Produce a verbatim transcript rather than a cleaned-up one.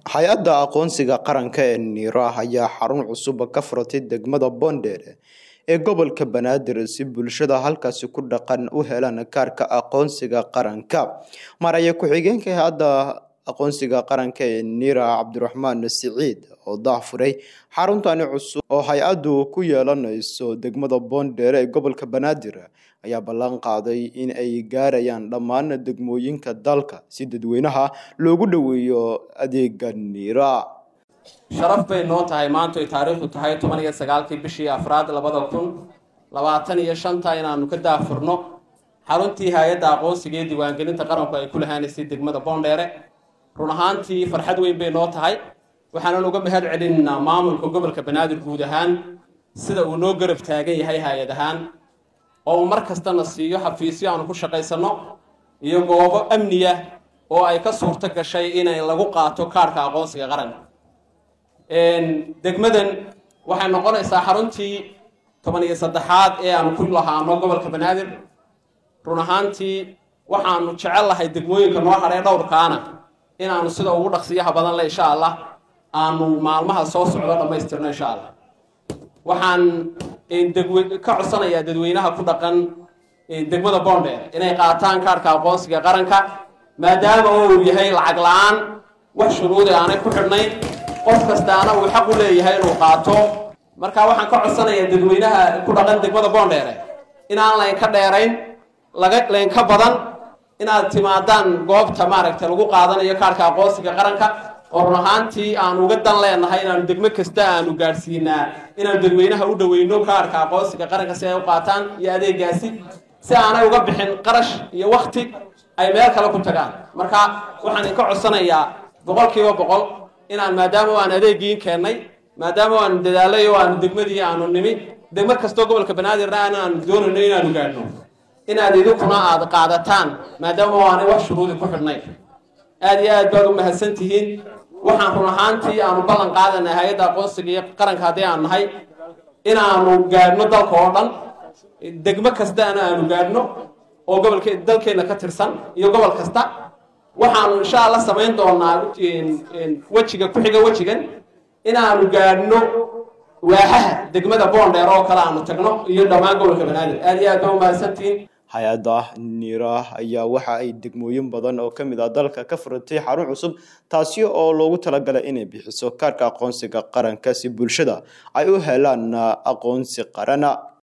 Hay'adda aqoonsiga qaranka ee NIRA ayaa xarun cusub ka furatay degmada Boondere ee gobolka Banaadir si bulshada halkaasi ku dhaqan u helaan kaarka aqoonsiga qaranka. Maraya ku-xigeenka hay'adda aqoonsiga qaranka ee NIRA Cabdiraxmaan Siciid oo daafuray xaruntani cusub oo hay'addu ku yeelanayso degmada Boondere ee gobolka Banaadir ayaa ballan qaaday in ay gaarayaan dhammaan degmooyinka dalka si dadweynaha loogu dhaweeyo adeegga NIRA. sharaf bay noo tahay maanta ay taariikhdu tahay toban iyo sagaalkii bishii afraad labada kun labaatan iyo shanta inaanu ka daafurno xaruntii hay'adda aqoonsiga iyo diiwaangelinta qaranku ay ku lahaanaysay degmada Boondere. run ahaantii farxad weyn bay noo tahay waxaan uga mahad celinaynaa maamulka gobolka Banaadir guud ahaan sida uu noo garab taagan yahay hay'ad ahaan oo mar kasta na siiyo xafiisyo aan ku shaqaysano iyo goobo amniya oo ay ka suurto gashay inay lagu qaato kaarka aqoonsiga qaranka. een degmadan waxay noqonaysaa xaruntii toban iyo saddexaad ee aan ku lahaano gobolka Banaadir. run ahaantii waxaanu jecelahay degmooyinka noo haray dhowrkaana inaanu sida ugu dhaqsiyaha badan leh insha Allah aanu maalmaha soo socdo dhameystirno insha Allah. waxaan in degweyne ka codsanayaa dadweynaha ku dhaqan degmada Boondere inay qaataan kaarka aqoonsiga qaranka maadaama uu yahay lacag la'aan wax shuruud ah aanay ku xidhnayn qof kastaana uu xaq u leeyahay inuu qaato. marka waxaan ka codsanayaa dadweynaha ku dhaqan degmada Boondere inaan leen ka dheerayn laga leen ka badan inaad timaadaan goobta maaragtay lagu qaadanayo kaarka aqoonsiga qaranka oo run ahaantii aan uga dan leenahay inaan degmo kasta aanu gaarsiinaa inaan dadweynaha u dhaweyno kaarka aqoonsiga qaranka si ay u qaataan iyo adeegaasi si aanay uga bixin qarash iyo waqti ay meel kale ku tagaan. marka waxaan ka codsanayaa boqolkiiba boqol inaan maadaama aan adeegiin keenay maadaama aan dadaalay oo aan degmadii aanu nimi degmo kasta gobolka Banaadir aan doonayno inaanu gaarno inaad idinkuna aad qaadataan maadaama aan wax shuruud ku xidhnay. aad iyo aad baad u mahadsantihiin. waxaan run ahaantii aanu ballan qaadanay hay'adda aqoonsiga qaranka haddii aan nahay inaanu gaarno dalka oo dhan degmo kasta aanu gaarno oo gobolka dalkeena ka tirsan iyo gobol kasta. waxaanu insha Allah samayn doonaa wajiga ku xiga wajigan inaanu gaarno waaxaha degmada Boondere oo kala aanu tagno iyo dhammaan gobolka Banaadir. aad iyo aad baad u mahadsantihiin. hay'adda NIRA ayaa waxa ay degmooyin badan oo ka mid ah dalka ka furatay xarun cusub taasi oo loogu talagalay inay bixiso kaarka aqoonsiga qaranka si bulshada ay u helaan aqoonsi qaran.